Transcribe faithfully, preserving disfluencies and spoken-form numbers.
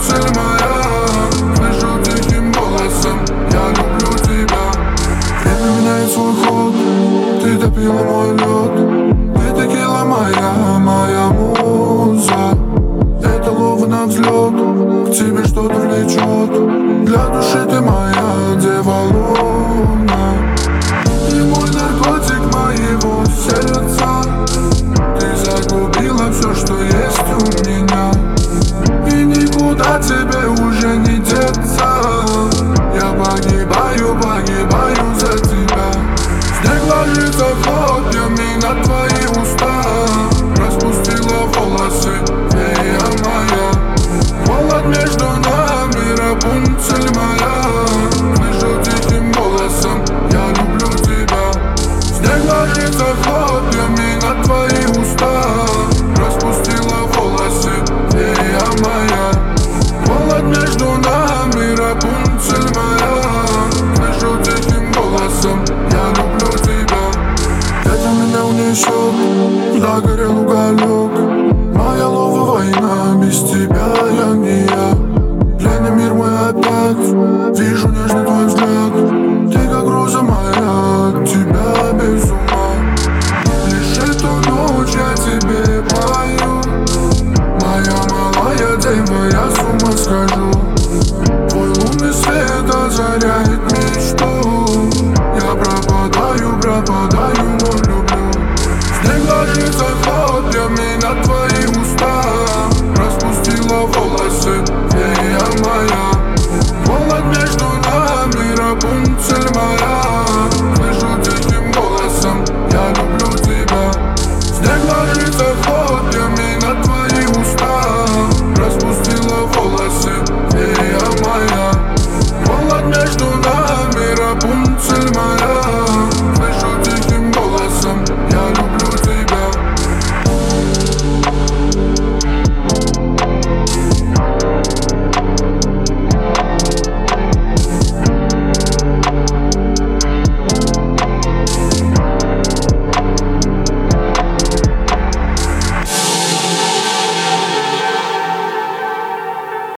Рапунцель моя, слышу тихим голосом: я люблю тебя. Время меняет свой ход, ты допила мой лед. Ты текила моя, моя муза. Это лова на взлет, к тебе что-то влечет. Для души ты моя дева луна. Ты мой наркотик моего сердца. Ты загубила все, что есть у меня, и никуда тебе уже не деться. Я погибаю, погибаю за тебя. Снег ложится хлопьями на твои уста. Распустила волосы, фея моя. Холод между нами, Рапунцель моя. Слышу тихим голосом: я люблю тебя. Снег ложится хлопьями на твои уста. Распустила волосы, фея моя. Холод между нами, Рапунцель моя. Слышу тихим голосом: я люблю тебя. Это меня унесет, загорел уголек. Моя лова война, без тебя я не я. Пленный мир мой опять, вижу нежный твой взгляд. Ты как роза моя, от тебя без ума. Лишь эту ночь я тебе пою. Моя малая дева, я с ума схожу. Твой лунный свет озаряет мечту. Я пропадаю, пропадаю, но люблю. Снег ложится хлопьями на твои уста. Распустила волосы, фея моя.